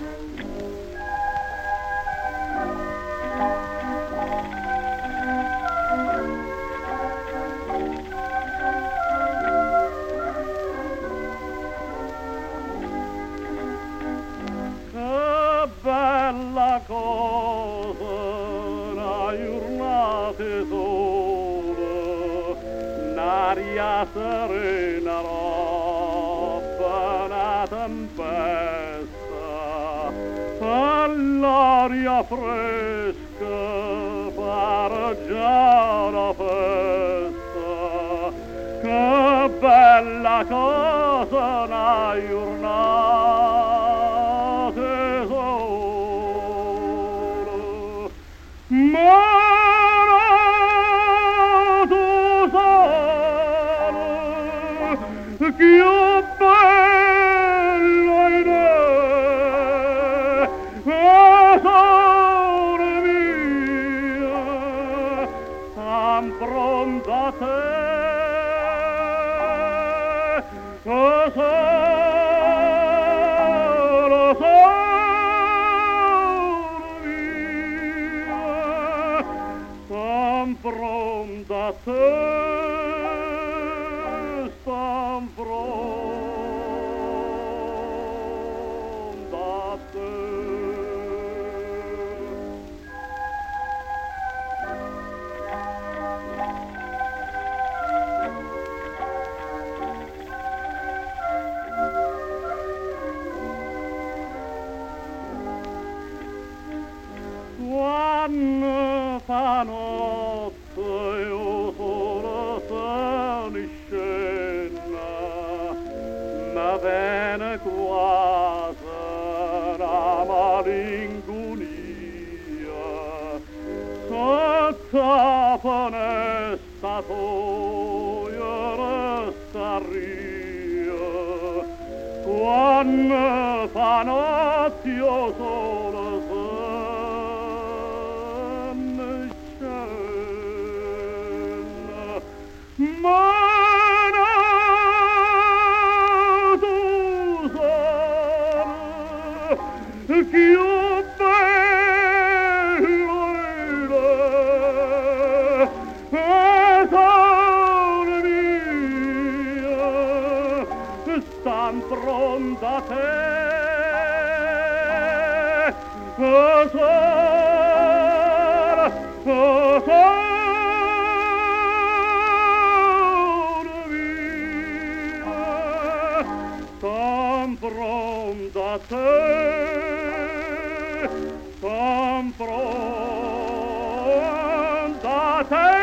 Bella cosa, una giornata sola, un'aria serena, roba, una tempesta, all'aria fresca, pare già una festa. Che bella cosa, una giornata ma tu solo che bello è sole mia am pronta a te pronta a te, stan pronta a te. Quando fa notte io solo sono in scena, ma viene quasi una malinconia. Sotto la finestra tua resta ria, quando fa notte io solo Mana tu solo che bello è sole mia stan pronta a te Son pronta a te, son pronta a te.